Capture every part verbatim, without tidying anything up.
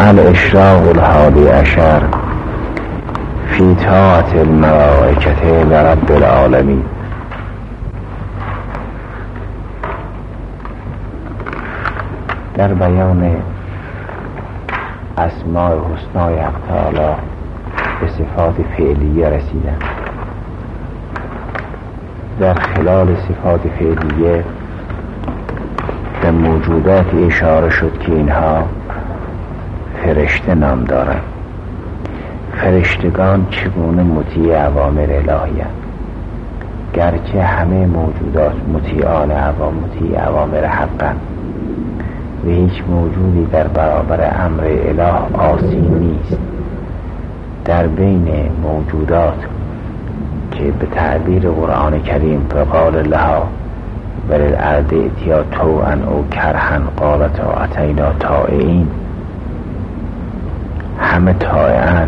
الاشراق الحادی عشر فی طاعت الملائکة لرب العالمین. در بیان اسماء حسنای حق تعالی به صفات فعلیه رسیدن. در خلال صفات فعلیه به موجودات اشاره شد که اینها فرشته نام دارند. فرشتگان چگونه مطیع اوامر الهی هستند؟ گرچه همه موجودات مطیعان اوامر مطیع اوامر حقند و هیچ موجودی در برابر امر اله عاصی نیست. در بین موجودات که به تعبیر قرآن کریم فقال لها وللارض ائتیا طوعا او کرها قالتا اتینا طائعین، همه طائعن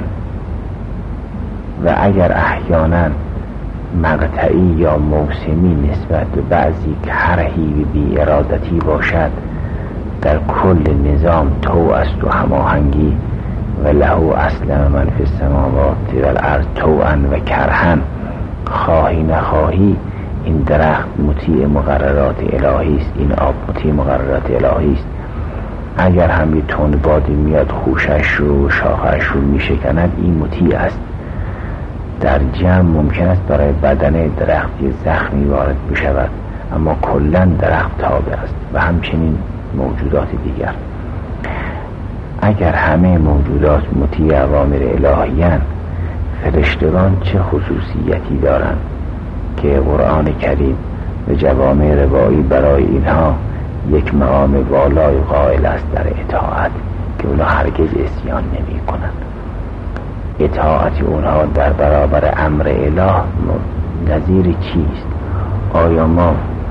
و اگر احیانا مقطعی یا موسمی نسبت به بعضی کرهی و بی ارادتی باشد، در کل نظام طوع است و هماهنگی و له اسلم من فی السماوات و الارض طوعا و کرها. خواهی نخواهی این درخت مطیع مقررات الهی است، این آب مطیع مقررات الهی است. اگر هم یه تند بادی میاد خوشش رو شاخش رو میشکند، این مطیع است. در جمع ممکن است برای بدن درخت یه زخمی وارد بشود، اما کلا درخت تابع است و همچنین موجودات دیگر. اگر همه موجودات مطیع اوامر الهی‌اند، فرشتگان چه خصوصیتی دارند که قرآن کریم و جوامع روایی برای اینها یک مقام والای قائل است در اطاعت که اونها هرگز عصیان نمی کنند. اطاعت اونها در برابر امر اله نظیر چیست؟ آیا ما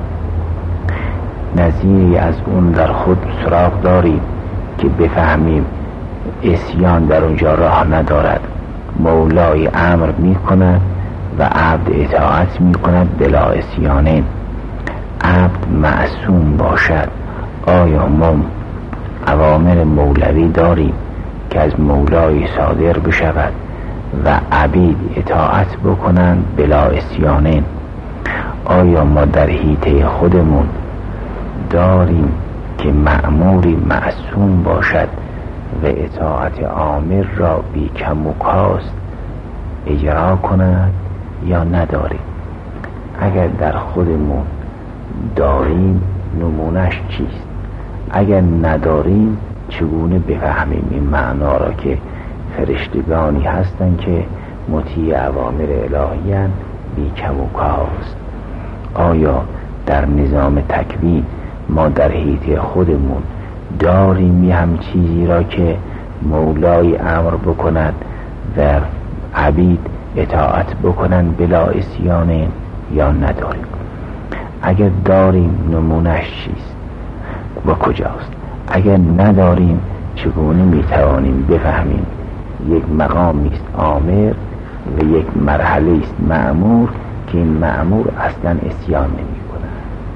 نظیری از اون در خود سراغ داریم که بفهمیم عصیان در اونجا راه ندارد؟ مولای امر می کند و عبد اطاعت می کند بلا عصیانه. عبد معصوم باشد. آیا ما اوامر مولوی داریم که از مولای صادر بشود و عبید اطاعت بکنند بلا عصیانه؟ آیا ما در حیطه خودمون داریم که مأموری معصوم باشد و اطاعت آمر را بی کم و کاست اجرا کند یا نداریم؟ اگر در خودمون داریم نمونش چیست؟ اگر نداریم چگونه بفهمیم این معنا را که فرشتگانی هستند که مطیع اوامر الهی‌اند بی کم و کاست؟ آیا در نظام تکوین ما در حیطه خودمون داریم یه هم چیزی را که مولای امر بکند و عبید اطاعت بکنند بلا عصیان یا نداریم؟ اگر داریم نمونش چیست و کجاست؟ اگر نداریم چگونه میتوانیم بفهمیم یک مقامی است آمر و یک مرحله است مأمور که این مأمور اصلا عصیان نمی کند؟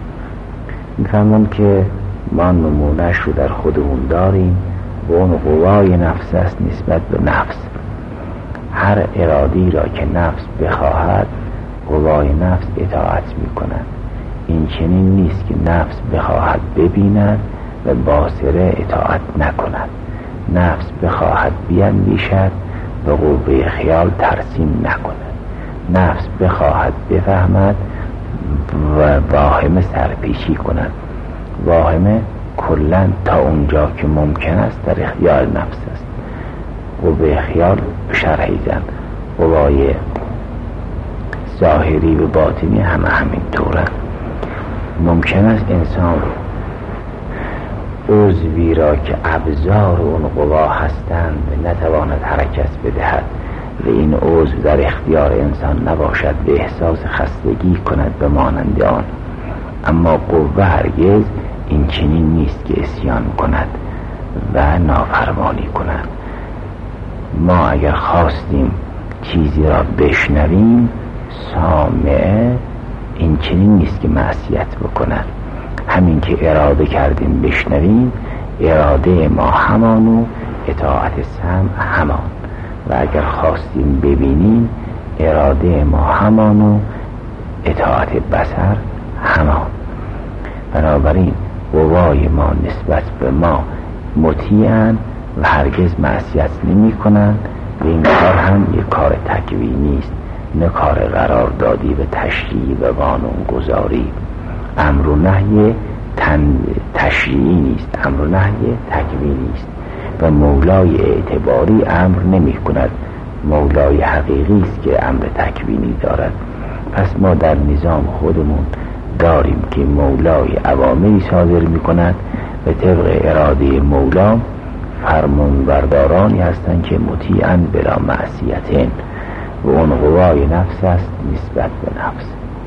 میفهمم که ما نمونش رو در خودمون داریم و اون قوای نفس است نسبت به نفس. هر ارادی را که نفس بخواهد قوای نفس اطاعت می کند. این چنین نیست که نفس بخواهد ببیند و باصره اطاعت نکند. نفس بخواهد بیندیشد و قوه خیال ترسیم نکند. نفس بخواهد بفهمد و واهمه سرپیشی کند. واهمه کلا تا اونجا که ممکن است در اختیار نفس است. قوه خیال شرحیدن قوای ظاهری و باطنی همه همین طوره. ممکن است انسان عضوی را که ابزار اون قوا هستند نتواند حرکت بدهد و این عضو در اختیار انسان نباشد به احساس خستگی کند به مانند آن، اما قوه هرگز این چنین نیست که عصیان کند و نافرمانی کند. ما اگر خواستیم چیزی را بشنویم، سامعه این چنین نیست که معصیت بکند. همین که اراده کردیم بشنویم، اراده ما همانو اطاعت سمع همان و اگر خواستیم ببینیم اراده ما همان و اطاعت بصر همان. بنابراین قوای ما نسبت به ما مطیعن و هرگز معصیت نمی کنن و این کار هم یک کار تکوینی است، نه کار قراردادی و تشریعی و قانون گذاری. امر و نهی تن تشریعی نیست، امر و نهی تکوینی است و مولای اعتباری امر نمی کند، مولای حقیقی است که امر تکوینی دارد. پس ما در نظام خودمون داریم که مولای اوامری صادر می کند و طبق اراده مولا فرمان بردارانی هستند که مطیعند بلا معصیتین و اون قوای نفس است نسبت به نفس.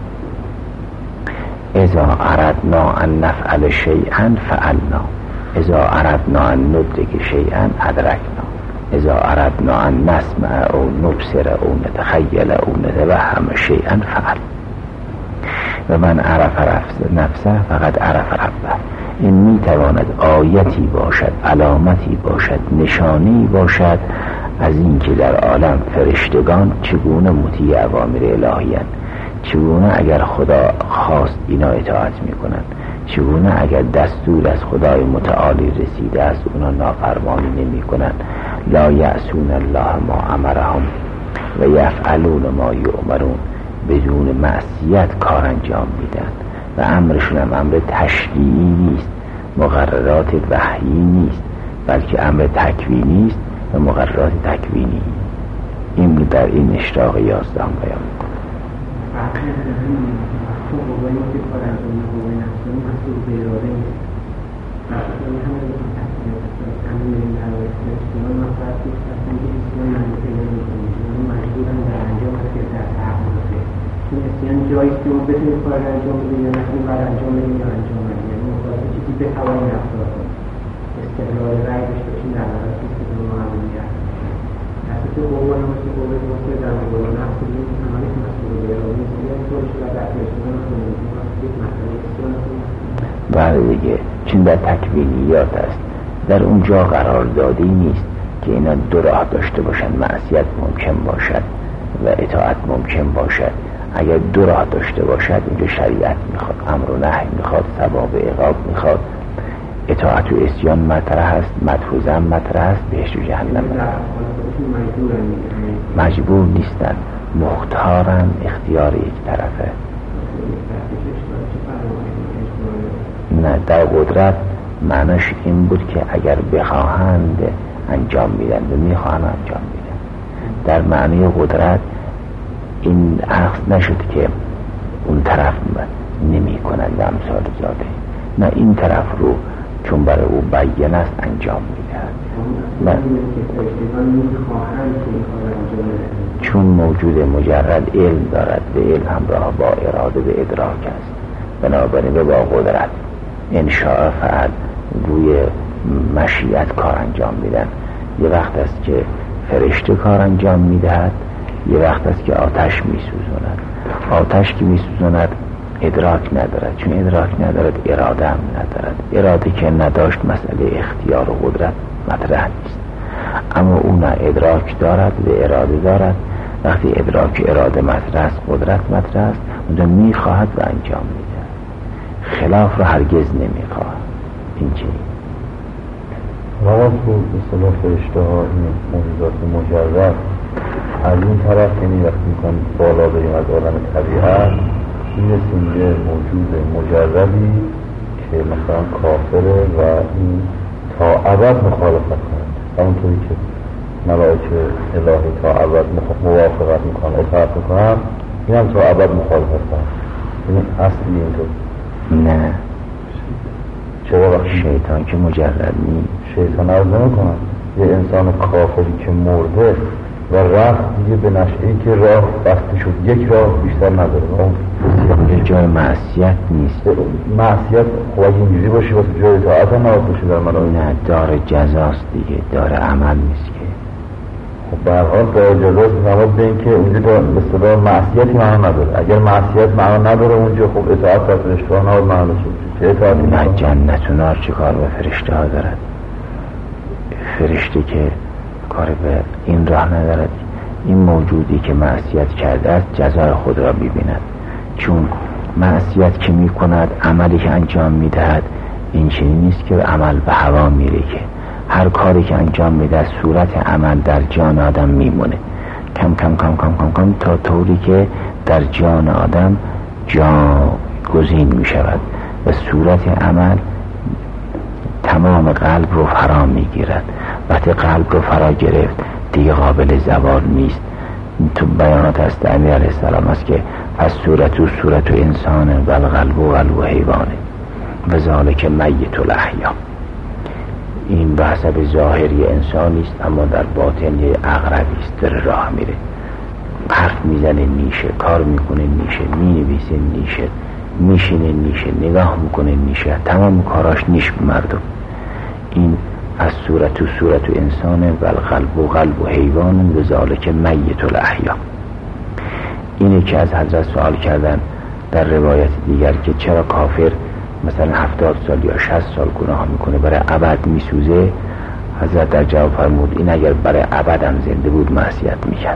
اذا اردنا ان نفعل شیئا فعلنا، اذا اردنا ان ندرک شیئا ادرکنا، اذا اردنا ان نسمع او نبصر او نتخیل او نتوهم شیئا فعل. و من عرف نفسه فقط عرف ربه. این می تواند آیتی باشد، علامتی باشد، نشانی باشد از این که در عالم فرشتگان چگونه مطیع اوامر الهی هستند، چگونه اگر خدا خواست اینا اطاعت می کنند، چگونه اگر دستور از خدای متعالی رسیده است اونا نافرمانی نمی کنند. لا یعصون الله ما امرهم و یفعلون ما یؤمرون، بدون معصیت کار انجام میدن و امرشون هم امر تشریعی نیست، مقررات وحیی نیست، بلکه امر تکوینی است و مقررات تکوینی. این در این اشراق یازدهم بیان میکنه. یعنی جاییست که اون بتونی کار انجام بده یا نکنی بعد انجام بدیم یا انجام بدیم، یعنی مخالفه چیزی بتوانیم رفتار کنیم، استقلال رأی داشته باشیم در مورد چیزی که به ما امنیت دست تو قوه نماسی قوه نماسی در مقابل نفس بودیم عملی که مسئول بیرانی است یا طوری شده در ارتباط کنیم یک مسئله بسیار کنیم. بله دیگه، چون در تکوینیات است، در اونجا قراردادی نیست که اینا دو راه داشته باشن، معصیت ممکن باشد و اطاعت ممکن باشد. اگر دو راه داشته باشد اینجا شریعت میخواد، امر و نهی میخواد، ثواب و عقاب میخواد، اطاعت و عصیان مطرح است، مدح و ذم مطرح است، بهشت و جهنم مجبور نیستن، مختارن، اختیار یک طرفه. نه، در قدرت معناش این بود که اگر بخواهند انجام میدن و میخواهند انجام میدن. در معنی قدرت این عکس نشد که اون طرف نمی کنند و امثال زاده، نه، این طرف رو چون برای او بیان است انجام میدهد. چون موجود مجرد علم دارد و علم همراه با اراده به ادراک است، بنابراین با قدرت انشاء فعل روی مشیت کار انجام میدن. یه وقت است که فرشته کار انجام میدهد، یه وقت است که آتش میسوزاند. آتش که میسوزاند ادراک ندارد، چون ادراک ندارد اراده هم ندارد. اراده که نداشت مسئله اختیار و قدرت مطرح نیست، اما او نه ادراک دارد و اراده دارد. وقتی ادراک اراده مطرح است، قدرت مطرح است، اونجا میخواهد و انجام میده، خلاف رو هرگز نمیخواهد. این چی؟ نماز بود اصطلاح فرشته ها این موجودات مجرد از این طرف، یعنی وقتی میکنم بالا بریم از عالم طبیعت میرسیم یه موجود مجردی که مثلا کافره و این تا ابد مخالفت کنند، همونطوری که ملائکه الهی تا ابد موافقت میکنن، اطاعت میکنن، این هم تا ابد مخالفت کنند. این اصلی اینطور نه. چرا وقتی شیطان که مجرد نیست، شیطان عرض نمیکنن یه انسان کافری که مرده و رفت دیگه به نشعی که راه بسته شد، یک راه بیشتر نداره، اون یه جای معصیت نیست. معصیت خب اگه اینجوری باشی واسه جای اطاعت هم نباید باشه در ملائکه. نه، دار جزاست دیگه، دار عمل نیست که. خب به هر حال دار جزاست نباید به این که اونجا به اصطلاح معصیتی معنا نداره. اگر معصیت معنا نداره اونجا خب اطاعت در فرشته ها نباید معنا شد. چه اطاعتی؟ نه، جنت و نار چه کار به فرشته ها دارد؟ فرشته که کار به این راه ندارد. این موجودی که معصیت کرده است جزای خود را ببیند، چون معصیت که می کند عملی که انجام می دهد این چنین نیست که عمل به هوا میره، که هر کاری که انجام میده صورت عمل در جان آدم میمونه کم کم کم کم کم کم تا طوری که در جان آدم جاگزین می شود و صورت عمل تمام قلب رو فرا می گیرد. وقتی قلب رو فرا گرفت دیگه قابل زوال نیست. تو بیانات است امیر علیه السلام است که از صورت و صورت و انسان و القلب و قلب و حیوانه و ذالک میت الاحیا. این به حسب ظاهری انسانی است اما در باطن یه عقربی است، داره راه میره، حرف میزنه نیشه، کار میکنه نیشه، مینویسه نیشه، میشینه نیشه، نگاه میکنه نیشه، تمام کاراش نیش به مردم. این از صورت و صورت و انسان و القلب و قلب و حیوان و ذالک میت الاحیا. اینه که از حضرت سوال کردن در روایت دیگر که چرا کافر مثلا هفتاد سال یا شصت سال گناه میکنه برای ابد میسوزه. حضرت در جواب فرمود این اگر برای ابد هم زنده بود معصیت میکرد،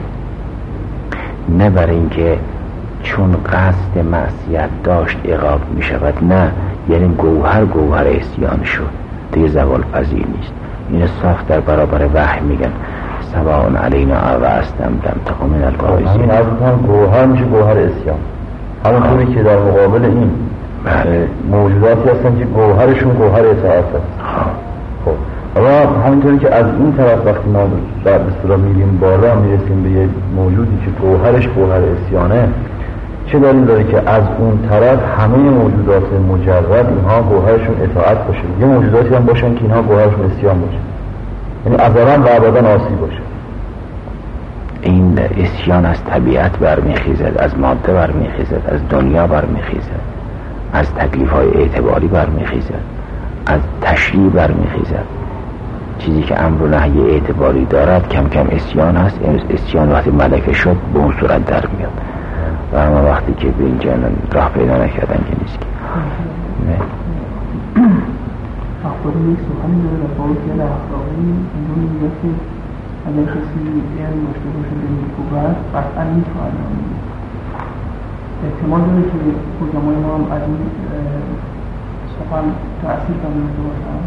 نه برای اینکه چون قصد معصیت داشت عقاب میشود، نه، یعنی گوهر گوهر عصیان شد دیگه زوال پذیر نیست. این صاف در برابر وحی میگن سواء علینا اوستم لم تکن من القائلین. این اصلا گوهر میشه گوهر عصیان، همونطوری که در مقابل این بله موجوداتی هستن که گوهرشون گوهر اطاعت هست. خب حالا همونطوری که از این طرف وقتی ما در اصطلاح میریم بالا میرسیم به یه موجودی که گوهرش گوهر عصیانه، چه دلیل داره که از اون طرف همه موجودات مجرد اینها گوهرشون اطاعت باشه؟ یه موجوداتی هم باشن که اینها گوهرشون عصیان باشه، یعنی ازلا و ابدا عاصی باشه. این عصیان از طبیعت برمیخیزد، از ماده برمیخیزد، از دنیا برمیخیزد، از تکلیف‌های اعتباری برمیخیزد، از تشریع برمیخیزد. چیزی که امر و نهی اعتباری دارد کم کم عصیان هست. عصیان وقتی ملکه شد به اون صورت در میاد و اما وقتی که به این جنان راه پیدا نکردن که نیست. که اخبار یک سخنی داره و باید که اخلاقی اونجا میگه که اگر کسی علم داشته باشه به نیکوبت قطعا میتواند احتمال داره که حکمای ما هم از این سخن تأثیر داشته باشن.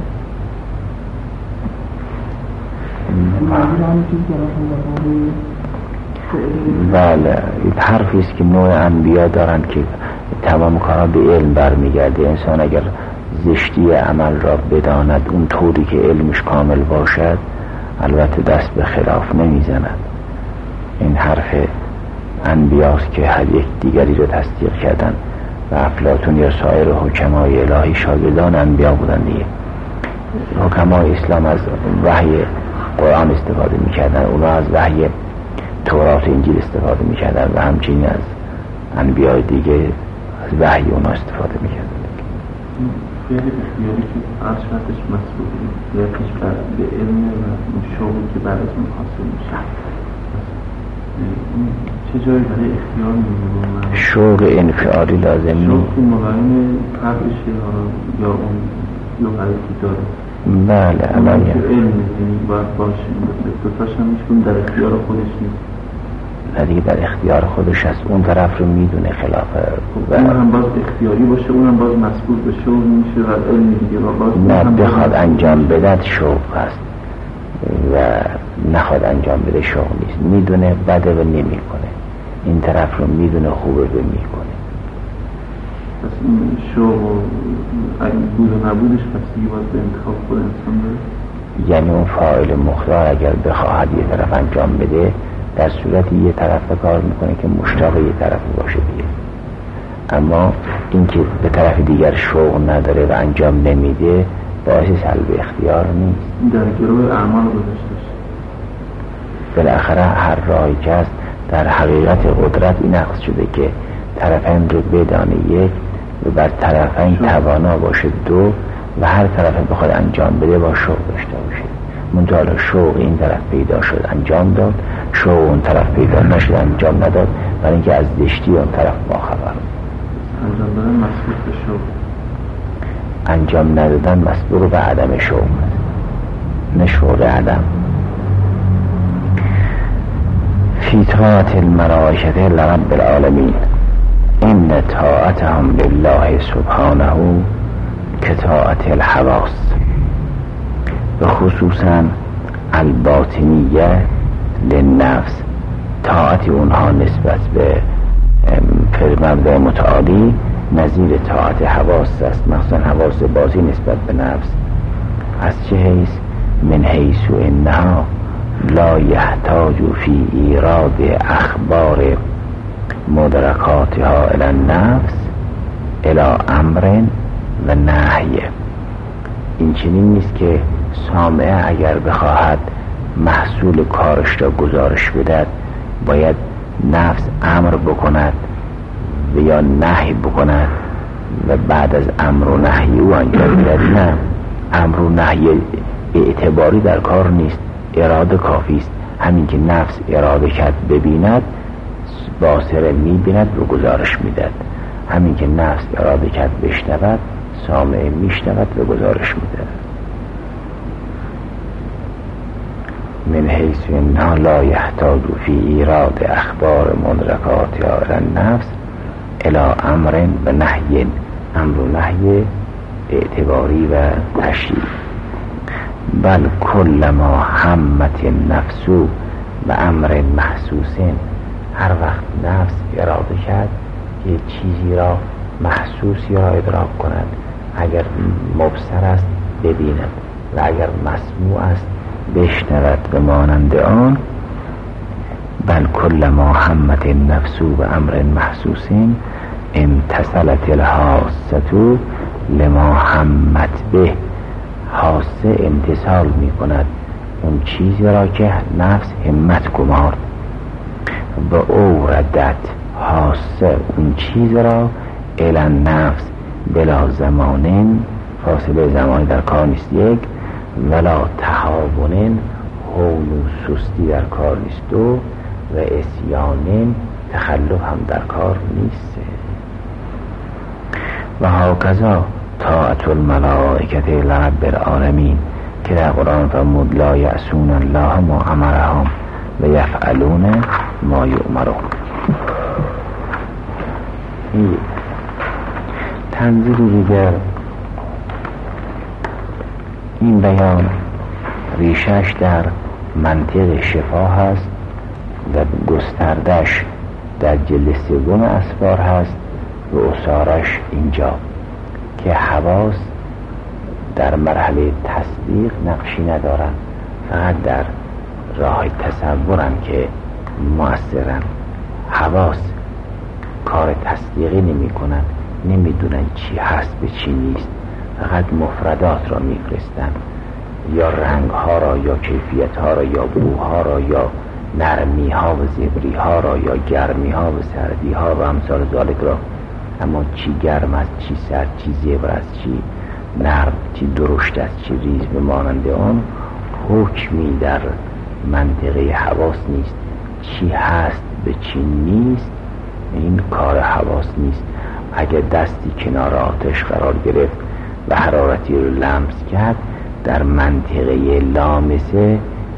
منظور همین چیزی که راشون در باره بله، این حرفی است که نوع انبیا دارند که تمام کارا به علم برمیگرده. انسان اگر زشتی عمل را بداند اون طوری که علمش کامل باشد البته دست به خلاف نمیزند. این حرف انبیاست که هر یک دیگری رو تصدیق کردن و افلاطون یا سایر حکمای الهی شاگردان انبیا بودن دیگه. حکمای اسلام از وحی قرآن استفاده میکردن، اونا از وحی تورات انجیل استفاده میکردن و همچنین از انبیاء دیگه از وحی اونا استفاده میکردن. فعل اختیاری که ارشدش مسئولی یا کشور به علم و شغلی که بعد از اون حاصل میشه، چه جایی برای اختیار میمونه؟ شوق انفعالی لازم نیست. شوق که مقایم قبلشه یا اون لغتی داره. بله الان علم میدونی باید باشه، دوتاش هم میشون در اختیار خودش نیست. نه دیگه در اختیار خودش هست، اون طرف رو میدونه خلاف و اون هم باز اختیاری باشه، اون هم باز مسئول به شوق میشه و علم دیگه و باز نه بخواد انجام بدد شوق هست و نخواد انجام بده شوق نیست. میدونه بده و نمی کنه، این طرف رو میدونه خوبه و میکنه. پس این شوق و بود و نبودش پس دیگه باز به انتخاب خود انسان داره. یعنی اون فاعل مختار اگر بخواهد یه طرف انجام بده در صورت یه طرف کار میکنه که مشتاق یه طرف باشه دیگه. اما اینکه به طرف دیگر شوق نداره و انجام نمیده باعث سلب اختیار نیست. در گروه اعمال گذاشتش بالاخره هر راهی که هست در حقیقت قدرت این نقص شده که طرفین رو بدانه یک و بر طرفین توانا باشه دو و هر طرف بخواد انجام بده با شوق داشته باشه. منتها شوق این طرف پیدا شد انجام داد، شوق اون طرف پیدا نشد انجام نداد، برای اینکه از دشتی اون طرف با خبر. انجام دادن مسئول به شوق، انجام ندادن مسئول به عدم شوق. نه شعور عدم. فی طاعت الملائکة لرب العالمین ان طاعتهم لله سبحانه که طاعت الحواس، و خصوصا الباطنیه للنفس، طاعت اونها نسبت به مبدأ متعالی نظیر طاعت حواس است، مخصوصا حواس باطنی نسبت به نفس. از چه حیث؟ من حیث انها لا یحتاج فی ایراد اخبار مدرکاتها الی النفس الی امر و نهی. این چنین نیست که سامعه اگر بخواهد محصول کارش را گزارش بدهد باید نفس امر بکند و یا نهی بکند و بعد از امر و نهی او انجام بدهد. نه، امر و نهی اعتباری در کار نیست، اراده کافی است. همین که نفس اراده کرد ببیند، باصره میبیند و گزارش میدهد. همین که نفس اراده کرد بشنود، سامعه میشنود و گزارش میدهد. من حیث انها لا یحتاج فی ایراد اخبار مدرکات یا النفس الی امر و نهی، امر و نهی اعتباری و تشریعی. بل کل ما همت النفس و امر محسوس، هر وقت نفس اراده کرد یه چیزی را محسوسی را ادراک کند، اگر مبصر است ببیند و اگر مسموع است بشنود به مانند آن. بل کل ما همت النفس و امر محسوس امتصلت الحاسة لما همت به، حاسه امتصال می کند اون چیزی را که نفس همت گمارد، و اوردت حاسه اون چیز را الی نفس بلا زمانن، فاصله زمانی در کار نیست یک، ولا تهاونن، هون و سستی در کار نیست دو، و اسیانن، تخلف هم در کار نیست. و هاکذا طاعت الملائکة لرب العالمین که در قرآن فرمود لا یعصون الله ما امرهم و یفعلون ما یؤمرون. تنزیل دیگر، این بیان ریشش در منطق شفا هست و گستردش در جلد سوم اسفار هست و اصارش اینجا که حواس در مرحله تصدیق نقشی ندارن، فقط در راه تصورن که مؤثرن. حواس کار تصدیقی نمی کنن، نمی دونن چی هست به چی نیست، فقط مفردات را می فرستن، یا رنگ ها را یا کیفیت ها را یا بوها را یا نرمی ها و زبری ها را یا گرمی ها و سردی ها و امثال ذالک را. اما چی گرم است، چی سرد، چی زبر است، چی نرم، چی درشت است، چی ریز به مانند آن حکمی در منطقه حواس نیست. چی هست به چی نیست این کار حواس نیست. اگر دستی کنار آتش قرار گرفت و حرارتی رو لمس کرد، در منطقه لامسه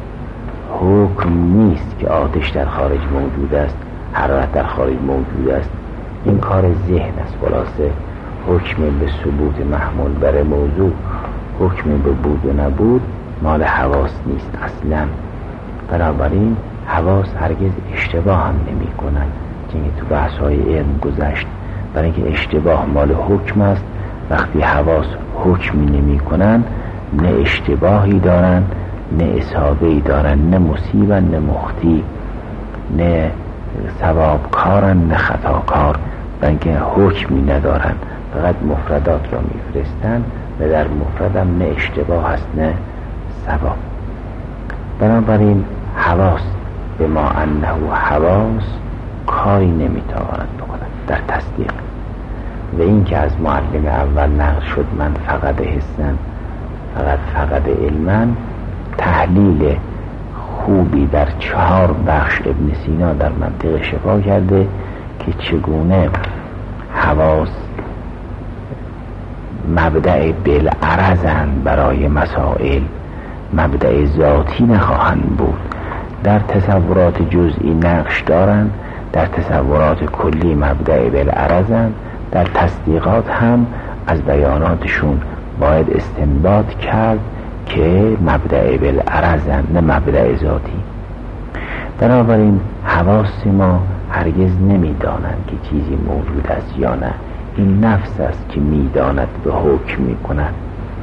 حکم نیست که آتش در خارج موجود است، حرارت در خارج موجود است. این کار ذهن است. خلاصه حکم به ثبوت محمول بر موضوع، حکم به بود و نبود مال حواس نیست اصلا. بنابراین حواس هرگز اشتباه هم نمی کنن، که تو بحث های علم گذشت. برای اینکه اشتباه مال حکم است، وقتی حواس حکمی نمی کنن نه اشتباهی دارن، نه اصابهی دارن، نه مصیبن نه مخطی، نه ثوابکارن نه خطاکار. برای اینکه حکمی ندارن، فقط مفردات را میفرستن و در مفردم نه اشتباه است نه ثواب. بنابراین حواس به ما انه حواس کاری نمیتواند بکنند در تصدیق. و این که از معلم اول نقل شد من فقط حسن فقط فقط علمن، تحلیل خوبی در چهار بخش ابن سینا در منطق شفا کرده که چگونه حواس مبدأ بالعرضن برای مسائل مبدأ ذاتی نخواهند بود. در تصورات جزئی نقش دارند، در تصورات کلی مبدأ بالعرضند، در تصدیقات هم از بیاناتشون باید استنباط کرد که مبدأ بالعرضند نه مبدأ ذاتی. بنابراین حواس ما هرگز نمیدانند که چیزی موجود است یا نه، این نفس است که میداند به حکم میکند.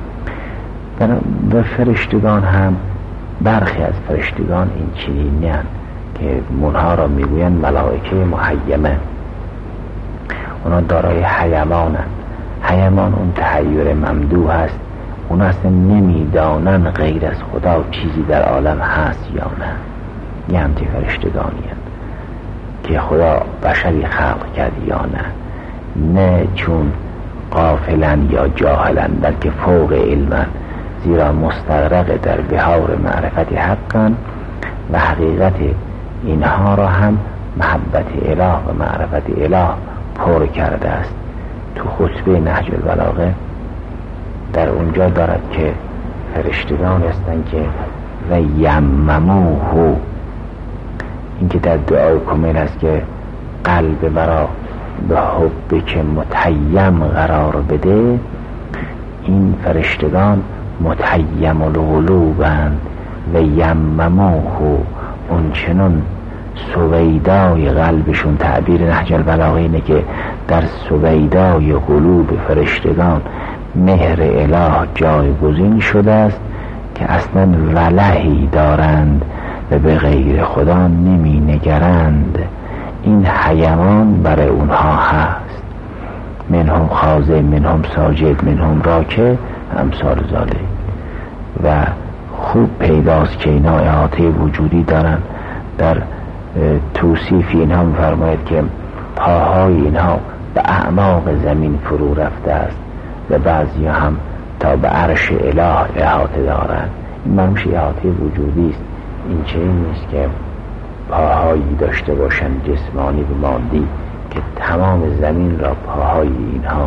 و فرشتگان هم، برخی از فرشتگان این چنینی هستند که منها را میگویند ملائکه محیمه، اونا دارای حیمانند. حیمان اون تحیر ممدوح هست، اونا اصلا نمیدانند غیر از خدا چیزی در عالم هست یا نه. یه همتی فرشتگانی هست که خدا بشری خلق کرد یا نه، نه چون غافلن یا جاهلن بلکه فوق علمن، زیرا مستغرق در بحار معرفت حقن و حقیقت اینها را هم محبت اله و معرفت اله پر کرده است. تو خطبه نهج البلاغه در اونجا دارد که فرشتگان هستند که و یمموه، این که در دعای کمیل است که قلب مرا به حب که متیم قرار بده، این فرشتگان متیم القلوبند و یمموه، اون چنون سویدای قلبشون، تعبیر نهج البلاغه اینه که در سویدای قلوب فرشتگان مهر اله جایگزین شده است که اصلا ولهی دارند و به غیر خدا نمی نگرند. این حیمان برای اونها هست، منهم خاضع، منهم ساجد، منهم راکع، امثال ذالک. و خوب پیداست که اینا احاطه وجودی دارند. در توصیف اینها می‌فرماید که پاهای اینها به اعماق زمین فرو رفته است و بعضی هم تا به عرش اله احاطه دارند. این منوش احاطه وجودی است. این چنین نیست که پاهایی داشته باشند جسمانی و مادی که تمام زمین را پاهای اینها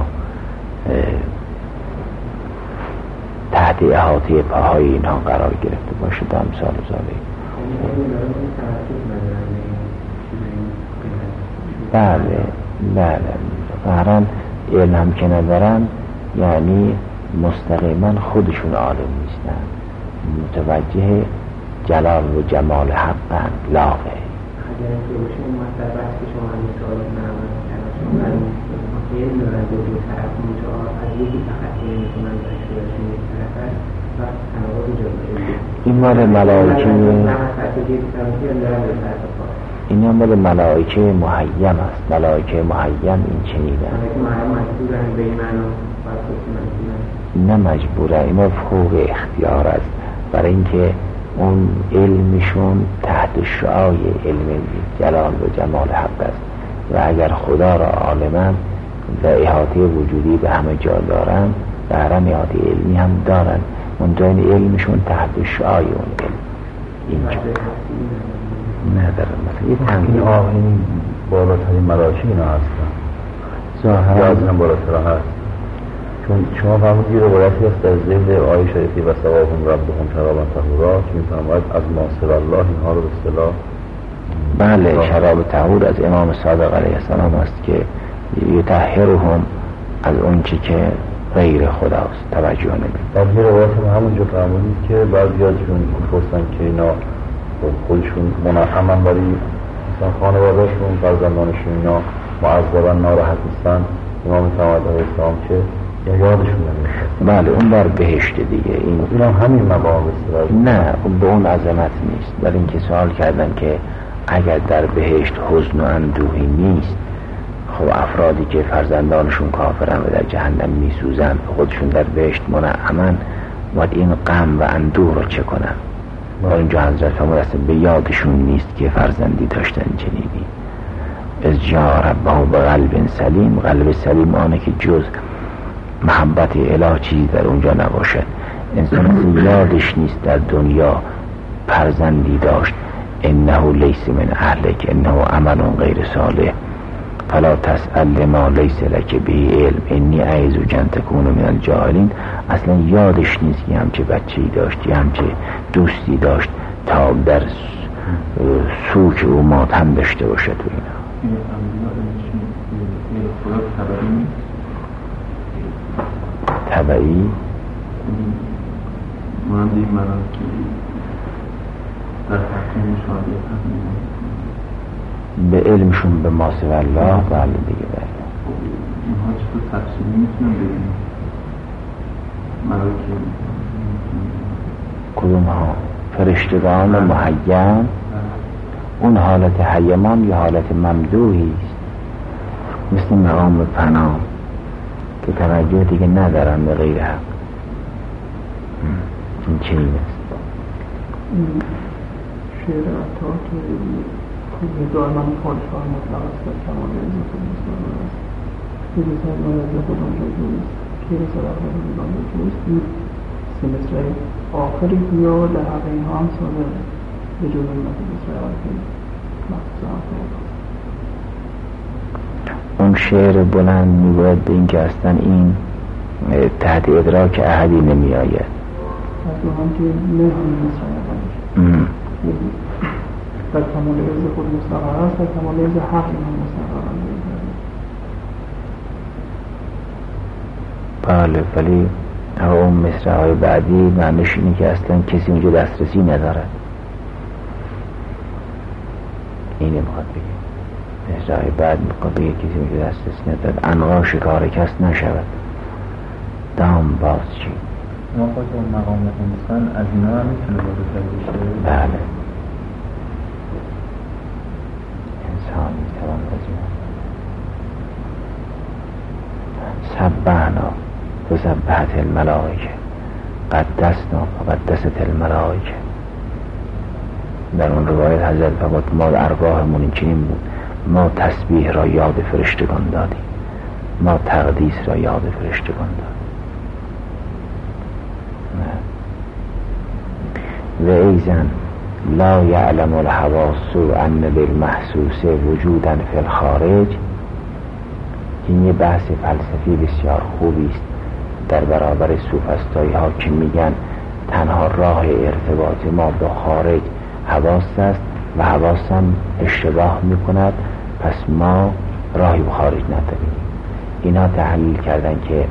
تحت احاطه پاهای اینها قرار گرفته باشد و امثال ذالک. بله بله قهران علم هم که ندارن، یعنی مستقیما خودشون عالم نیستن، متوجه جلال و جمال حقن لاغه. اگر اینکه باشه اون مطلب بحث که شما همین سوال نمید کردن، شما علم دارن دو دو طرف متعار از یکی فقط که نمیتونن داشتهشون یک طرف هست و تناقض ایجاد میشه. این مال ملائکه این هم مال ملائکه محیم است. ملائکه محیم این چنیده نه مجبوره، اینا فوق اختیار است، برای اینکه اون علمشون تحت شعاع علم جلال و جمال حق است و اگر خدا را عالمن و احاطه وجودی به همه جا دارن و هرم احاطه علمی هم دارن، منتها این علمشون تحت شعاع اون علم اینجا ندارن. مثلا یه تنگی آه این بالاترین ملائکه اینا هستن، ظاهرا از این بالاتر هست. چون شما فرمودید روایتی هست در ذیل آیه شریفی و ثوابهم ربهم شرابا طهورا که میفرماید از ماسر الله اینها رو به اصطلاح بله شراب طهور از امام صادق علیه السلام است که یطهرهم از اون چی که غیر خداست. توجه نمید در یه روایت هم همونجا فرمودید که بعضی ازشون گفتن که اینا خودشون منعمن برای مثلا خانوادهشون فرزندانشون اینا معذبن ناراحت نیستن. امام فرماید علیه السلام که یا یادشون نمیشه. بله اون بر بهشت دیگه. این این هم همین مقام بسید نه به اون عظمت نیست. برای اینکه سوال کردن که اگر در بهشت حزن و اندوهی نیست، خب افرادی که فرزندانشون کافرن و در جهنم میسوزن خودشون در بهشت منعمن، باید این غم و اندوه رو چه کنن؟ برای اینجا حضرت فرمود اصلا به یادشون نیست که فرزندی داشتن چنینی. از جا ربه به قلب سلیم، قلب سلیم آنه که جز محبت اله چیزی در اونجا نباشد. انسان اصلا یادش نیست در دنیا فرزندی داشت. انه لیس من اهلک انه عمل غیر صالح. فلا تسأل لما لیس لک به علم انی اعیذک ان تکون من الجاهلین. اصلا یادش نیست که همچه بچه‌ای داشت، همچه دوستی داشت تا در سوک او ماتم داشته باشه تو اینا. تبعی مانند این مرام که در تحکیم شادی به علمشون به ما سوی الله بله دیگه بله. اینها چطور تفصیلی میتونم بگیم مرام که کدوم ها؟ فرشتگان محیم. اون حالت حیمان یا حالت ممدوحی است، مثل مقام فنا که توجه دیگه ندارن به غیر حق. این چه این است؟ شعر عطا که دائما پادشاه مطلق است و کمال عزت و مستقر است، که رسال من عزت و دانجا جوست، که رسال احمد و دانجا جوست. این سه مصرع آخری بیا در حق این ها هم ساده به جز علمت مصرع آخری مخصوص هم اون شعر بلند میگوید به این که اصلا این تحت ادراک احدی نمی آید. از هم که مهمی مصرع آخرش در کمال عز خود مستقر است، در کمال عز حق این هم مستقر است. بله، ولی اون مصرع های بعدی معنیش اینه که اصلا کسی اونجا دسترسی ندارد. اینه میخواد بگه مصرع های بعد میخواد بگه کسی اونجا دسترسی ندارد، انواع شکار کس نشود. دام باز چی؟ ما خود اون مقام انسان از اینا هم میتونه بازتر بشه؟ بله، انسان میتوان بازتر. سبحنا و سبحت الملائکه قدسنا و قدست الملائکه. در اون روایت حضرت فرمود ما ارواحمون این چنین بود، ما تسبیح را یاد فرشتگان دادیم، ما تقدیس را یاد فرشتگان دادیم. و ایزن لا یعلم الحواس ان بالمحسوس وجودا فی الخارج. این یه بحث فلسفی بسیار خوبی است در برابر سوفسطایی ها که میگن تنها راه ارتباط ما با خارج حواس است و حواس هم اشتباه میکند، پس ما راهی به خارج نداریم. اینا تحلیل کردن که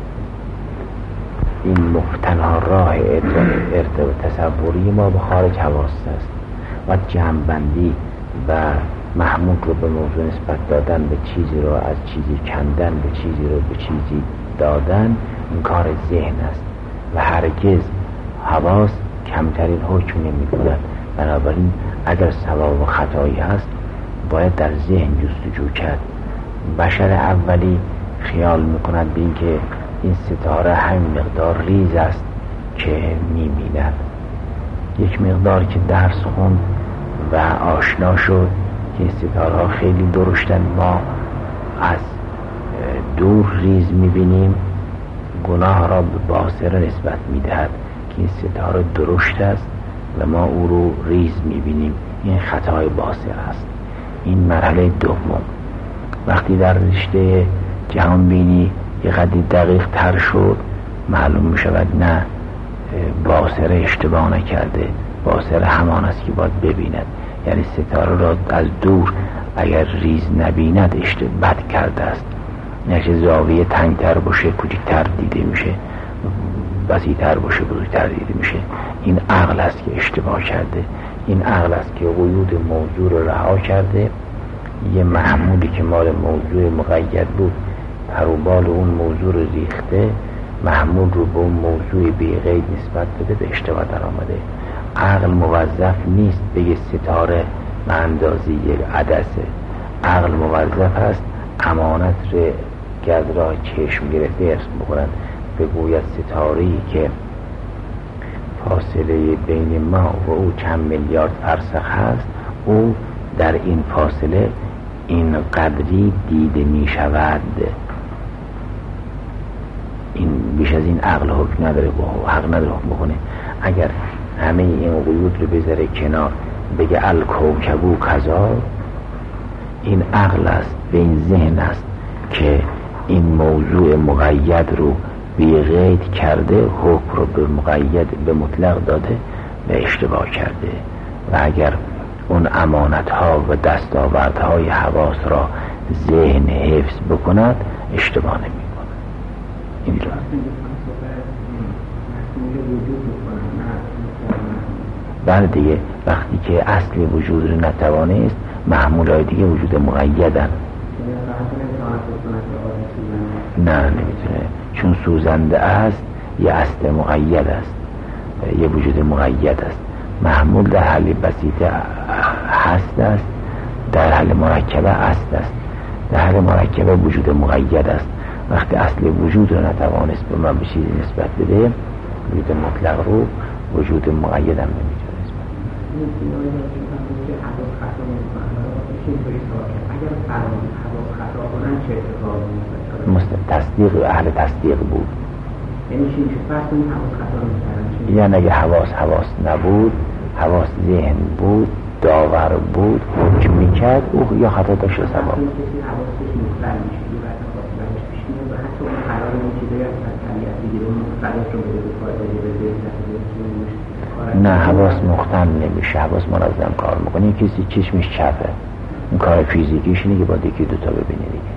این تنها راه ارتباط تصوری ما به خارج حواس است و جمع‌بندی و محمود رو به موضوع نسبت دادن، به چیزی رو از چیزی کندن، به چیزی رو به چیزی دادن، این کار ذهن است و هرگز حواس کمترین حکم نمی کند. بنابراین اگر صواب و خطایی هست باید در ذهن جستجو کرد. بشر اولی خیال میکند به این که این ستاره همین مقدار ریز است که میبیند. یک مقدار که درس خوند و آشنا شد که ستاره ها خیلی درشتن، ما از دور ریز میبینیم، گناه را به باصره نسبت میدهد که این ستاره درشت است و ما او رو ریز میبینیم. این خطای باصره است. این مرحله دوم. وقتی در رشته جهان بینی یه قدری دقیق تر شد، معلوم میشود نه، باصره اشتباه نکرده، باصره همان است که باید ببیند. یعنی ستاره را از دور اگر ریز نبیند اشتباه کرده است. نشه زاویه تنگتر باشه کوچکتر دیده میشه، وسیع‌تر باشه بزرگتر دیده میشه. این عقل است که اشتباه کرده. این عقل است که قیود موضوع رو رها کرده. یه محمولی که مال موضوع مقید بود پروبال اون موضوع رو ریخته، محمول رو به اون موضوع بی‌قید نسبت داده، به اشتباه در آمده. عقل موظف نیست بگه ستاره به اندازه یک عدسه. عقل موظف است امانت رو که از راه چشم گرفته ارث بکنند، بگوید ستاره‌ای که فاصله بین ما و او چند میلیارد فرسخ هست، او در این فاصله این قدری دیده می شود. این بیش از این عقل حکم نداره، حق نداره حکم بکنه. اگر همه این قیود رو بذاره کنار، بگه الکوکبو کذا، این عقل است و این ذهن است که این موضوع مقید رو بی قید کرده، حکم رو به مقید به مطلق داده و اشتباه کرده. و اگر اون امانت ها و دستاورد های حواس را ذهن حفظ بکند اشتباه نمی کند. این را بعد دیگه وقتی که اصل وجود رو نتوانست، محمول های دیگه وجود مقیدن. نه نمیتونه، چون سوزنده است یه اصل مقید است، یه وجود مقید است. محمول در حل بسیط هست است، در حل مرکبه است است، در حل مرکبه وجود مقید است. وقتی اصل وجود رو نتوانست به من به چیزی نسبت بده، وجود مطلق رو وجود مقید هم نمیتونه نسبت بده. تصدیق اهل تصدیق بود، یعنی اگه حواس حواس نبود، حواس ذهن بود، داور بود، حکم میکرد، او یا خطا داشت و ثواب. نه حواس مختل نمیشه، حواس منظم کار میکنه. کسی چشمش چپه، این کار فیزیکیش اینه که با دیگه دوتا ببینی دیگه.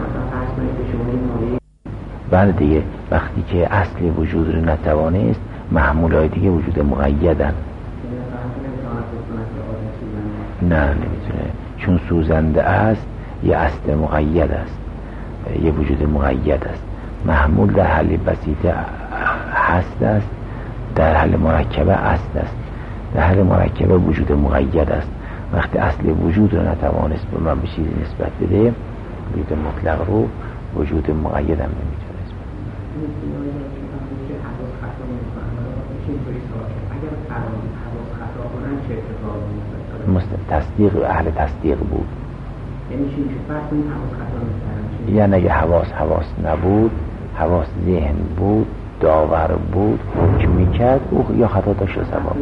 بعد دیگه وقتی که اصل وجود رو نتوانست، محمول های دیگه وجود مقیدن. نه نمیتونه، چون سوزنده است یه اصل مقید است، یه وجود مقید است. محمول در حل بسیط هست است، در حل مرکبه است است، در حل مرکبه وجود مقید است. وقتی اصل وجود رو نتوانست به من به چیزی نسبت بده، وجود مطلق رو وجود مقید هم نمیتونه نسبت بده. تصدیق اهل تصدیق بود، یعنی اگه حواس حواس نبود، حواس ذهن بود، داور بود، حکم میکرد، او یا خطا داشت و ثواب.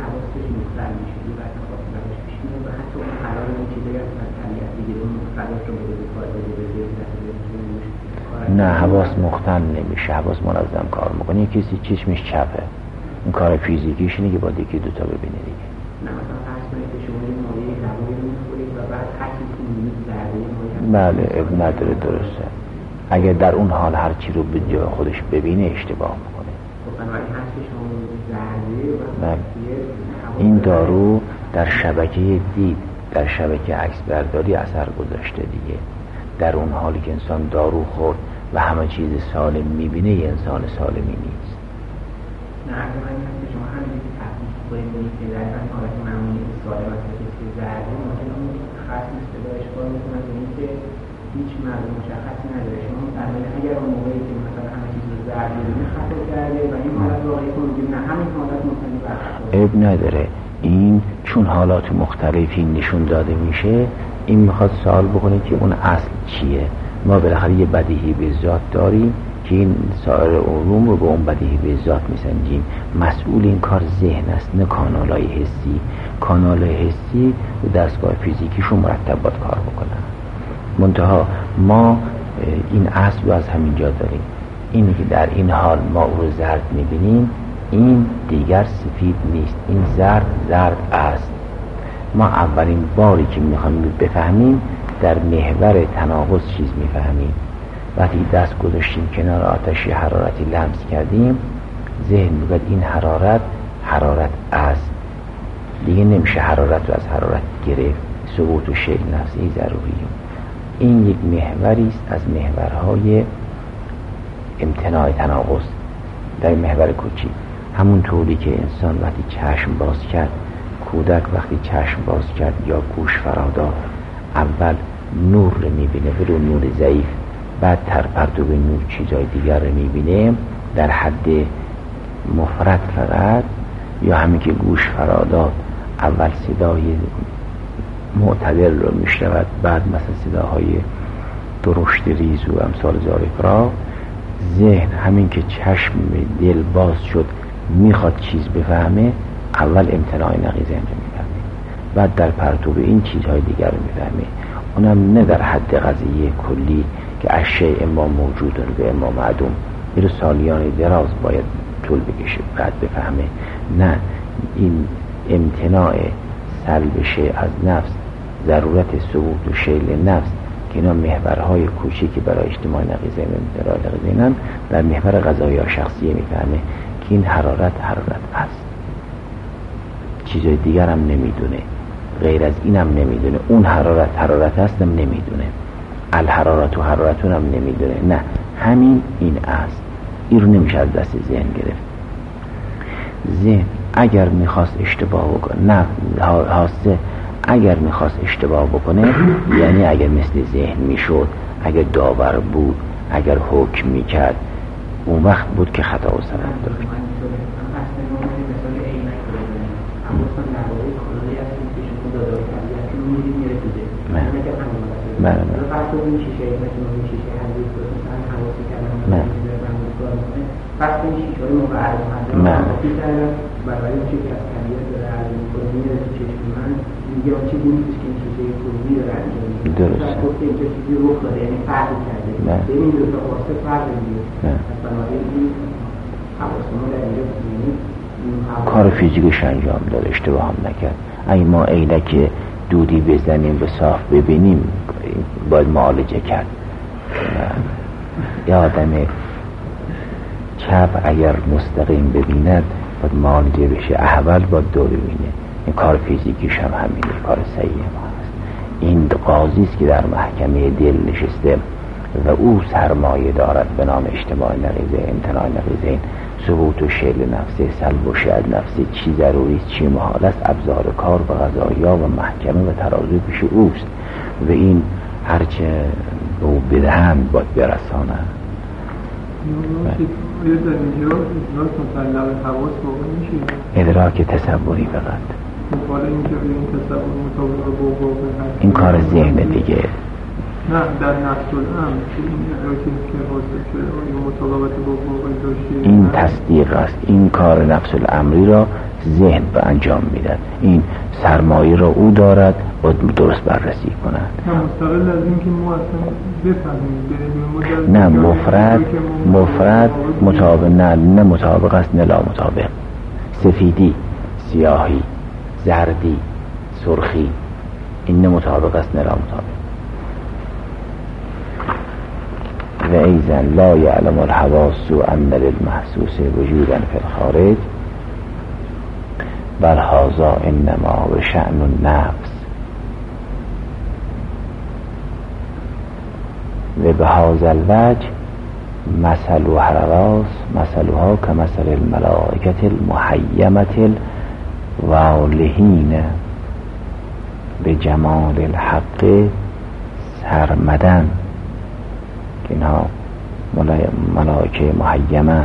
نه حواس مختل نمیشه، حواس منظم کار میکنه. کسی چشمش چپه، این کار فیزیکیش اینه که با دیگه دوتا ببینه دیگه. بله اب نداره، درسته. اگر در اون حال هر چی رو به جای خودش ببینه اشتباه میکنه. بله. این دارو در شبکه دید، در شبکه عکس برداری اثر گذاشته دیگه. در اون حالی که انسان دارو خورد و همه چیز سالم میبینه، یه انسان سالمی نیست. نه اگر من که شما همین که تحقیق کنید که در این حالت معمولی سالم است که زرده ممکنه اون خاص نیست به اشکال میکنه به این که هیچ مرز مشخصی نداره. شما متعمل اگر اون موقعی که مثلا همه چیز رو زرد میبینه خطا کرده و این حالت واقعی کنید نه همین حالت ممکنه برخطا اب نداره. این چون حالات مختلفی نشون داده میشه، این میخواد سوال بکنه که اون اصل چیه. ما بالاخره یه بدیهی به ذات داریم که این سایر علوم رو به اون بدیهی به ذات میسنجیم. مسئول این کار ذهن است، نه کانالای حسی. کانالای حسی دستگاه فیزیکیشون مرتب باید کار بکنن. منتها ما این اصل رو از همینجا داریم. اینی که در این حال ما او رو زرد میبینیم، این دیگر سفید نیست، این زرد زرد است. ما اولین باری که میخوایم بفهمیم در محور تناقض چیز میفهمیم. وقتی دست گذاشتیم کنار آتشی حرارتی لمس کردیم، ذهن میگه این حرارت حرارت است، دیگه نمیشه حرارت رو از حرارت گرفت. ثبوت و شیء نفسی ضروریه. این یک محوری است از محورهای امتناع تناقض در محور کوچی. همون طوری که انسان وقتی چشم باز کرد، کودک وقتی چشم باز کرد یا گوش فراداد، اول نور رو میبینه، ولو نور ضعیف، بعد تر پرتو به نور چیزای دیگر رو میبینه در حد مفرد فقط. یا همین که گوش فراداد اول صدای معتدل رو میشنود، بعد مثلا صداهای درشت ریز و امثال ذالک را. ذهن همین که چشم دل باز شد میخواد چیز بفهمه، اول امتناع نقیض رو میفهمه، بعد در پرتو این چیزهای دیگر رو میفهمه. اونم نه در حد قضیه کلی که اشیاء اما موجودون و اما معدوم، این رو سالیان دراز باید طول بکشه بعد بفهمه. نه، این امتناع سلب شیء از نفس، ضرورت ثبوت و شیل نفس که اینا محورهای کوچیکی برای اجتماع نقیضین و امتراء نقیضینن، در محور قضایی ها شخصیه میفهمه که این حرارت حرارت است، چیزای دیگر هم نمیدونه، غیر از اینم نمیدونه، اون حرارت حرارت هست هم نمیدونه، الحرارت و حرارتون هم نمیدونه، نه همین این است. این رو نمیشه از دست ذهن گرفت. ذهن اگر میخواست اشتباه بکنه، نه هاسته اگر میخواست اشتباه بکنه، یعنی اگر مثل ذهن میشد، اگر داور بود، اگر حکم میکرد، اون وقت بود که خطا و سند داشت. نه نه نه پس این شیشه های مقرد هم نه برای اون چیزی از طبیعت داره عرض میکنه میره تو چشم من میگه اون چیزی نیست که این شیشه کلی داره انجام میده. درست گفته اینجا چیزی رخ داده، یعنی فرق کرده بین این دو تا واسطه فرق میده. پس بنابراین این حواس ما در اینجا یعنی کار فیزیکش انجام داد، اشتباه هم نکرد. اگه ما عینک دودی بزنیم به صاف ببینیم باید معالجه کرد. یه آدم چپ اگر مستقیم ببیند باید معالجه بشه، احول باید دو ببینه. این کار فیزیکیش هم همینه، کار صحیح ما هست. این قاضی است که در محکمه دل نشسته و او سرمایه دارد به نام اجتماع نقیضه، امتناع نقیضین، ثبوت و شیل نفسه، سلب و شیل نفسه، چی ضروری است چی محال است، ابزار کار و قضایا و محکمه و ترازو پیش اوست و این هرچه او بدهند باید برسانند. ادراک تصوری فقط این کار ذهن دیگه. نه در نفس الامر این ادراکی که حاصل شده این مطابقت با واقع داشته، این تصدیق است. این کار نفس الامری را ذهن به انجام میدن، این سرمایه را او دارد و درست بررسی کند. نه مستقل از این که ما اصلا بفهمیم نه مفرد مفرد مطابق نه نه مطابق است نه لا مطابق. سفیدی، سیاهی، زردی، سرخی، این نه مطابق است نه لا مطابق. و ایزن لا یعلم الحواس ان للمحسوس وجودا فی الخارج بل هذا انما بشأن النفس و به هذا الوجه مثل و حراس مثلها كمثل الملائکة المحیمة الوالهین به جمال الحق سرمدن، که اینها ملائکه محیمن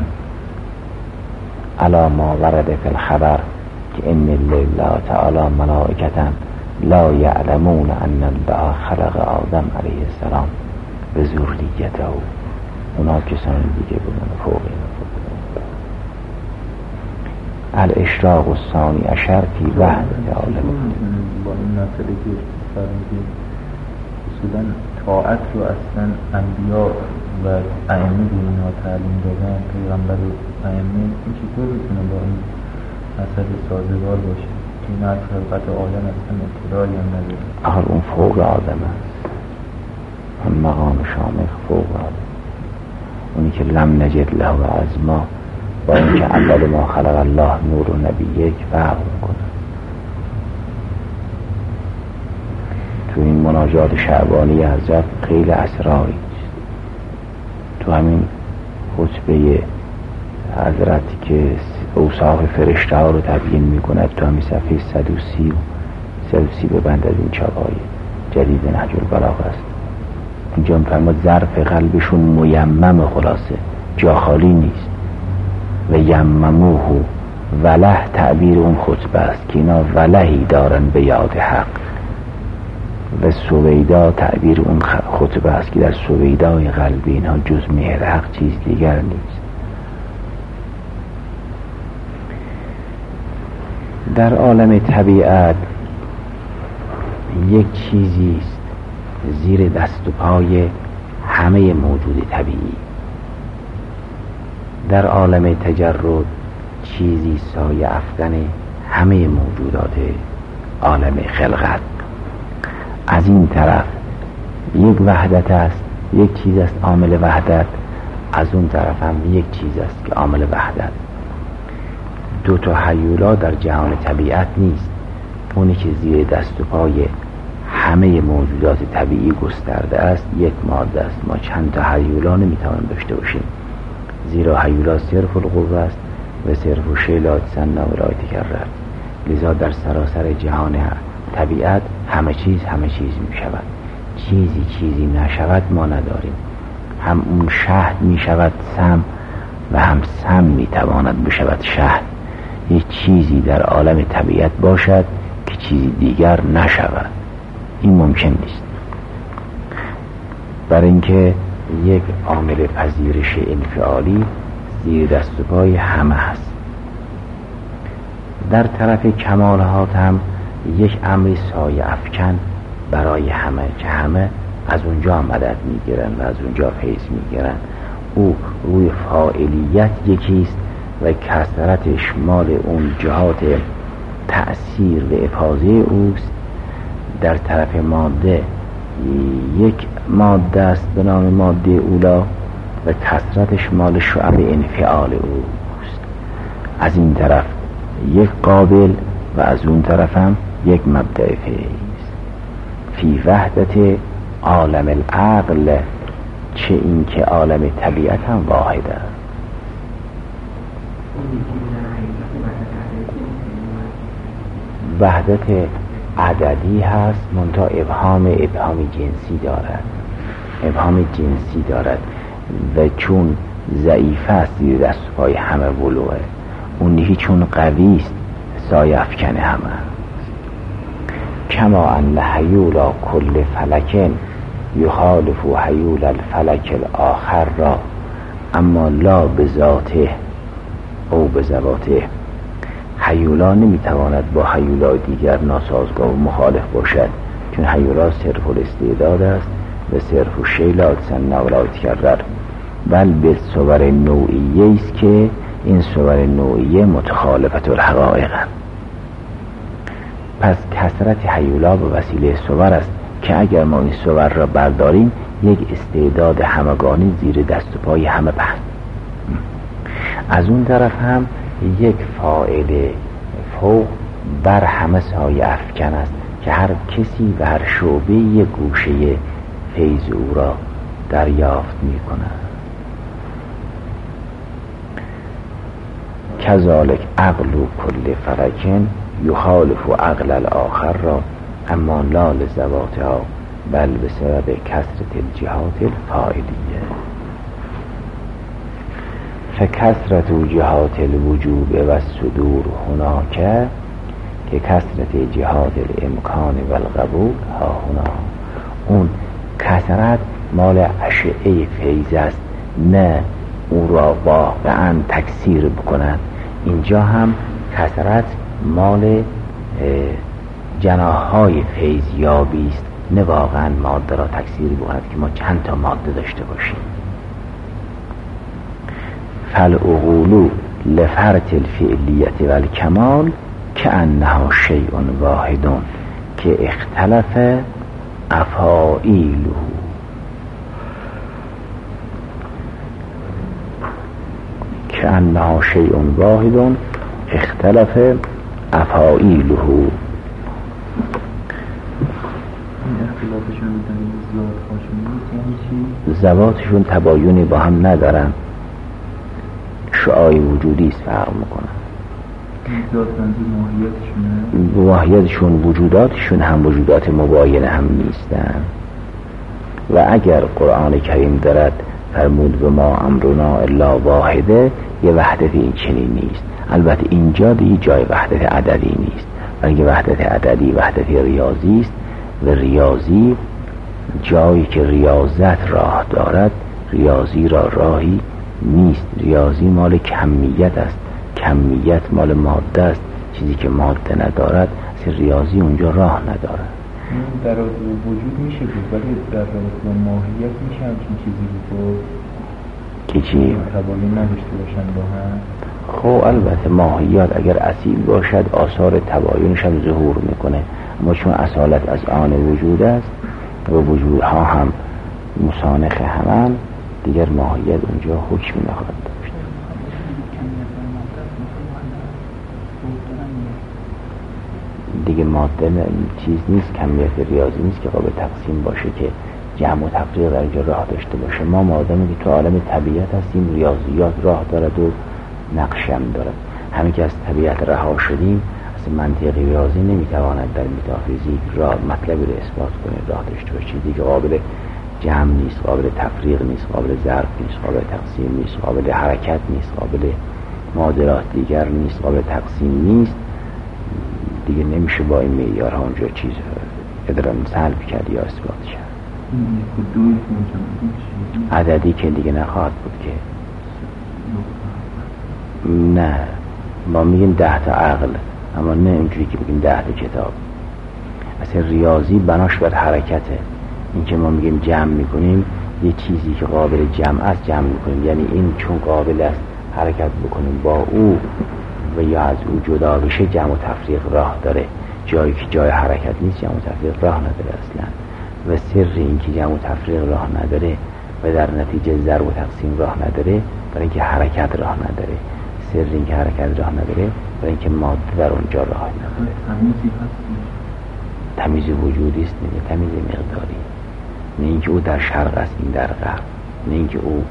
علی ما ورد فی الخبر که ان لله تعالی ملائکة لا یعلمون ان الله خلق آدم علیه السلام به ذریته، اونا کسان دیگه بودن فوق اینا فوق الاشراق الثانی عشر فی وحدت عالم. با این مسئله که فرمودید اصولا طاعت رو اصلا انبیا و ائمه به اینا تعلیم دادن، پیغمبر و ائمه، این چطور میتونه با این مسئله سازگار باشه که این از خلقت آدم اصلا اطلاعی هم نداره؟ آخر اون فوق آدم است، اون مقام شامخ فوق آدم، اونی که لم نجد له عزما با این که اول ما خلق الله نور و نبی یک فرق میکنه. تو این مناجات شعبانی حضرت خیلی اسراری، تو همین خطبه حضرت که اوصاف فرشته ها رو تبیین میکند، تو همین صفحه صد و سی و صد و سی به بند از این چاپای جدید نهج البلاغه است. اینجا میفرماد ظرف قلبشون میمم، خلاصه جا خالی نیست. و یمموه وله تعبیر اون خطبه است که اینا ولهی دارن به یاد حق، و سویدا تعبیر اون خطبه است که در سویدای قلبی اینها جز مهر حق چیز دیگر نیست. در عالم طبیعت یک چیزی است زیر دست و پای همه موجود طبیعی. در عالم تجرد چیزی سایه افکن همه موجودات عالم خلقت. از این طرف یک وحدت است، یک چیز است عامل وحدت، از اون طرف هم یک چیز است که عامل وحدت. دو تا هیولا در جهان طبیعت نیست. اونی که زیر دست و پای همه موجودات طبیعی گسترده است یک ماده است. ما چند تا هیولا نمیتوانیم داشته باشیم، زیرا هیولا صرف القوه است و صرف و شیلات سن و رایت کرد. لذا در سراسر جهان طبیعت همه چیز همه چیز می شود. چیزی چیزی نشود ما نداریم. هم اون شهد می شود سم و هم سم می تواند بشود شهد. یک چیزی در عالم طبیعت باشد که چیزی دیگر نشود، این ممکن نیست. برای اینکه یک عامل پذیرش انفعالی زیر دست و پای همه هست. در طرف کمالات هم یک امری سایه افکن برای همه که همه از اونجا مدد میگیرن و از اونجا فیض میگیرن. او روی فاعلیت یکیست و کثرتش مال اون جهات تأثیر و افاضه اوست. در طرف ماده یک ماده است به نام ماده اولا و کثرتش مال شعب انفعال اوست. از این طرف یک قابل و از اون طرف هم یک مبدأ فیض. فی وحدت عالم العقل، چه این که عالم طبیعت هم واحد است. وحدت عددی هست منتها ابهام ابهام جنسی دارد، ابهام جنسی دارد و چون ضعیف است زیر دست و پای همه ولوه، اون یکی چون قوی است سایه افکن همه. کما ان حیولا کل فلکن یخالف حیول الفلک الاخر را اما لا بذاته او بذواته. حیولا نمیتواند با حیولا دیگر ناسازگار و مخالف باشد، چون حیولا صرف الاستعداد است و صرف و شیلات سن نولات کرد، بل به صور نوعیه است که این صور نوعیه متخالفت الحقایق. پس کثرت حیولا به وسیله صور است که اگر ما این صور را برداریم یک استعداد همگانی زیر دست و پای همه پهن. از اون طرف هم یک فاعل فوق بر همه سایه افکن است که هر کسی و هر شعبه یک گوشه فیض او را دریافت می کند. کذالک عقل کل فرکن یخالف عقل الاخر را اما لا لذواتها بل به سبب کثرت الجهات الفاعلیه. فکثرت جهات الوجوب و الصدور هناک که کثرت جهات الامکان و القبول ها هنا. اون کثرت مال اشعه فیض است، نه او را واقعا تکثیر بکنند. اینجا هم کثرت مال جناحهای فیضیابی است، نه واقعا ماده را تکثیر بکند که ما چند تا ماده داشته باشیم. فالعقول لفرط الفعلیت و الکمال که انها شیء واحد که اختلف افاعیله. که انها شیء واحد اختلف افاعیله. ذواتشون تباینی با هم ندارن، شعاع وجودی است فرق میکنن. ماهیتشون وجوداتشون هم وجودات مباین هم نیستن. و اگر قرآن کریم دارد فرمود و ما امرنا الا واحده، یه وحدت این چنین نیست. البته اینجا دیگه جای وحدت عددی نیست، بلکه وحدت عددی وحدت ریاضی است و ریاضی جایی که ریاضت راه دارد ریاضی را راهی نیست. ریاضی مال کمیت است، کمیت مال ماده است. چیزی که ماده ندارد اصلا ریاضی اونجا راه ندارد. این در رابطه با وجود میشه بود، ولی در رابطه با ماهیت میشه همچین چیزی بود که چی؟ تباین نداشته باشن با هم. خب البته ماهیت اگر اصیل باشد آثار تباینش هم ظهور میکنه، اما چون اصالت از آن وجود است و وجودها هم مسانخ همن، دیگر ماهیت اونجا حکم نخواهد داشت. دیگه ماده چیز نیست، کمیت ریاضی نیست که قابل تقسیم باشه که جمع و تفریق در اینجا راه داشته باشه. ما مادامی که تو عالم طبیعت هستیم، ریاضیات راه دارد و نقشم دارد. همین که از طبیعت رها شدیم، از منطق ریاضی نمیتواند در متافیزیک راه مطلب رو اثبات کنه، راه داشته باشه. چیزی که قابل جمع نیست، قابل تفریق نیست، قابل ضرب نیست، قابل تقسیم نیست، قابل حرکت نیست، قابل معادلات دیگر نیست، قابل تقسیم نیست، دیگه نمیشه با این معیارها اونجا چیز ادران سلب کرد یا اثبات کرد. عددی که دیگه نخواهد بود که نه، ما میگیم ده تا عقل، اما نه اینجوری که بگیم ده تا کتاب. اصلا ریاضی بناش بر حرکته. این که ما میگیم جمع میکنیم، یه چیزی که قابل جمع است جمع میکنیم، یعنی این چون قابل است حرکت بکنیم با او و یا از او جدا بشه، جمع و تفریق راه داره. جایی که جای حرکت نیست جمع و تفریق راه نداره اصلا. و سر این که جمع و تفریق راه نداره و در نتیجه ضرب و تقسیم راه نداره، برای اینکه حرکت راه نداره. سر این که حرکت راه نداره برای اینکه ماده در اونجا راه نداره. تمیزی هست، تمیز وجودی است، نه تمیز مقداری. نه اینکه او در شرق است این در غرب، نه اینکه او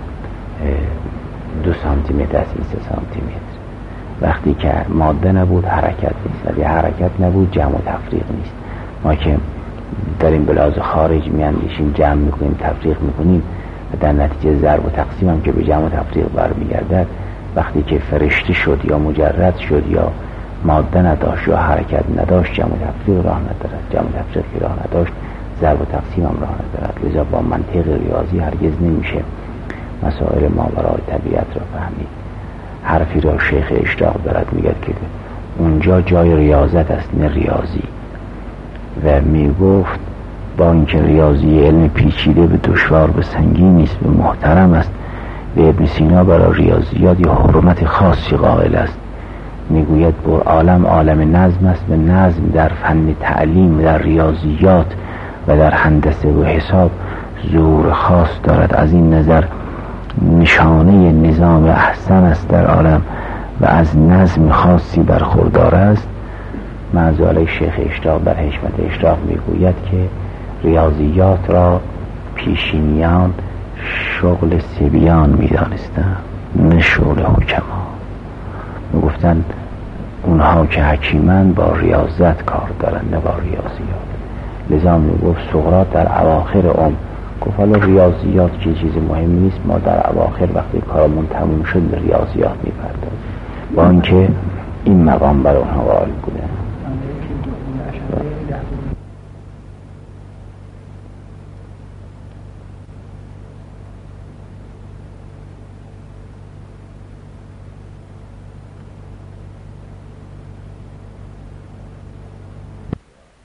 دو سانتی متر است این سه سانتی متر. وقتی که ماده نبود حرکت نیست، وقتی حرکت نبود جمع و تفریق نیست. ما که در این بلاز خارج میاندیشیم، جمع میکنیم، تفریق میکنیم و در نتیجه ضرب و تقسیم هم که به جمع و تفریق برمیگردد، وقتی که فرشته شد یا مجرد شد یا ماده نداشت یا حرکت نداشت، جمع و تفریق راه ندارد. جمع و تفریق که راه نداشت، ضرب و تقسیم هم راه ندارد. لذا با منطق ریاضی هرگز نمیشه مسائل ماورای طبیعت را فهمید. حرفی را شیخ اشراق دارد میگه که اونجا جای ریاضت است نه ریاضی، و میگفت با اینکه ریاضی علم پیچیده به دشوار به سنگین نیست به محترم است، به ابن سینا برای ریاضیات یه حرمت خاصی قائل است. میگوید بر عالم عالم نظم است و نظم در فن تعلیم، در ریاضیات و در هندسه و حساب ظهور خاص دارد. از این نظر نشانه نظام احسن است در عالم و از نظم خاصی برخوردار است. معزاله شیخ اشراق در حکمت اشراق میگوید که ریاضیات را پیشینیان شغل سبیان میدانستند نه شغل حکما. میگفتند اونها که حکیمن با ریاضت کار دارن نه با ریاضیات. لذا میگفت سقراط در اواخر عمر گفت حالا ریاضیات که چیز مهمی نیست، ما در اواخر وقتی کارمون تموم شد به ریاضیات میپردازیم، با اینکه این مقام برای اونها قائل بودن.